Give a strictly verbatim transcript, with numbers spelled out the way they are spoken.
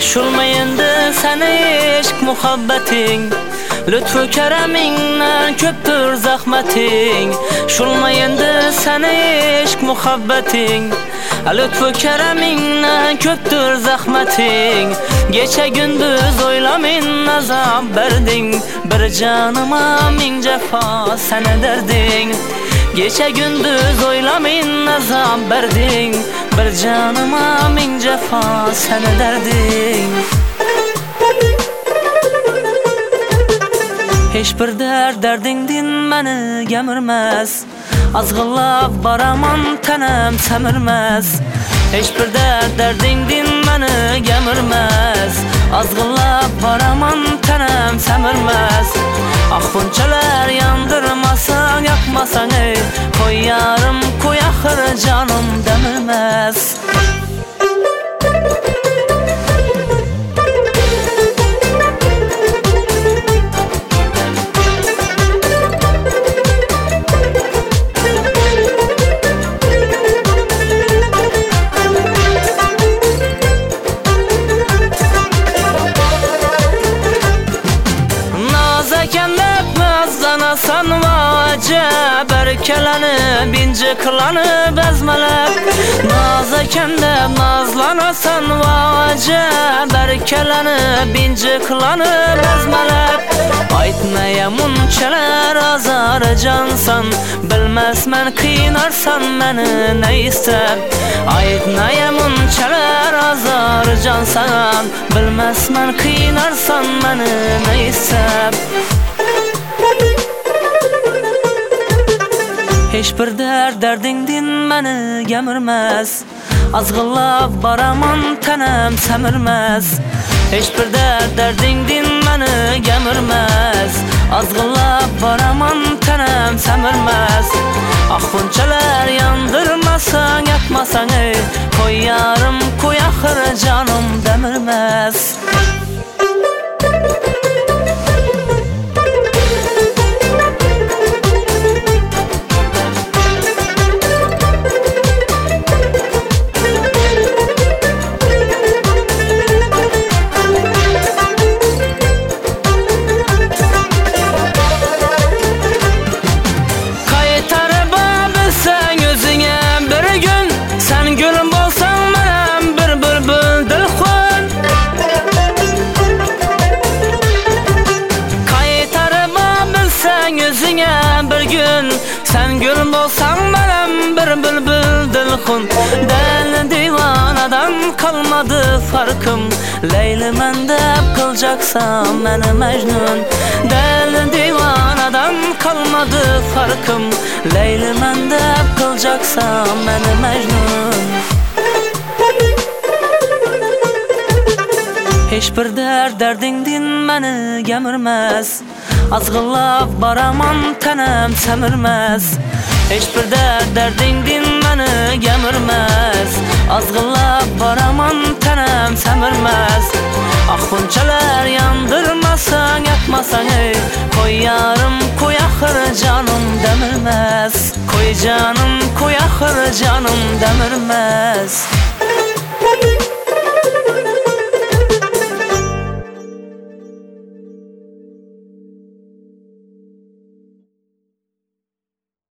Şulmayındı seni eşk muhabbetin, lütfu kereminle köptür zahmetin. Şulmayındı seni eşk muhabbetin, lütfu kereminle köptür zahmetin. Geçe gündüz oylamin azap berdin, bir canıma min cefa sen ederdin. Geçe gündüz oylamin azap berdin, bir canıma min cefa sen ederdin. Hiçbir dert derdindin meni gemirmez, azgınlap baraman tenem semirmez. Hiçbir dert derdindin meni gemirmez, azgınlap baraman tenem semirmez. Ah bunçalar yandırmasan yakmasan ey, koy yarım koy ahır canım demirmez. Nazlanasan vace berkeleni binci kılanı bezmelek. Nazekende nazlanasan vace berkeleni binci kılanı bezmelek. Aytmaya munçeler azar cansan, bilmez men kıynarsan meni ne ister. Aytmaya munçeler azar cansan, bilmez men kıynarsan meni ne ister. Hiçbir dert derdindin meni gemirmez, azgınlap baraman tenem semirmez. Hiçbir dert derdindin meni gemirmez, azgınlap baraman tenem semirmez. Ah bunçalar yandırmasan yakmasan ey, koy yarım koy ahır canım demirmez. Sen gül bolsan benim bir bülbül dilxun. Deli divanadan kalmadı farkım, Leyli men dep kılacaksan meni Mecnun. Deli divanadan kalmadı farkım, Leyli men dep kılacaksan meni Mecnun. Hiçbir dert derdindin meni gemirmez, azgınlap baraman tenem semirmez. Hiçbir dert derdindin meni gemirmez, azgınlap baraman tenem semirmez. Ah bunçalar yandırmasan yakmasan ey, koy yarım koy ahır canım demirmez. Koy canım koy ahır canım demirmez.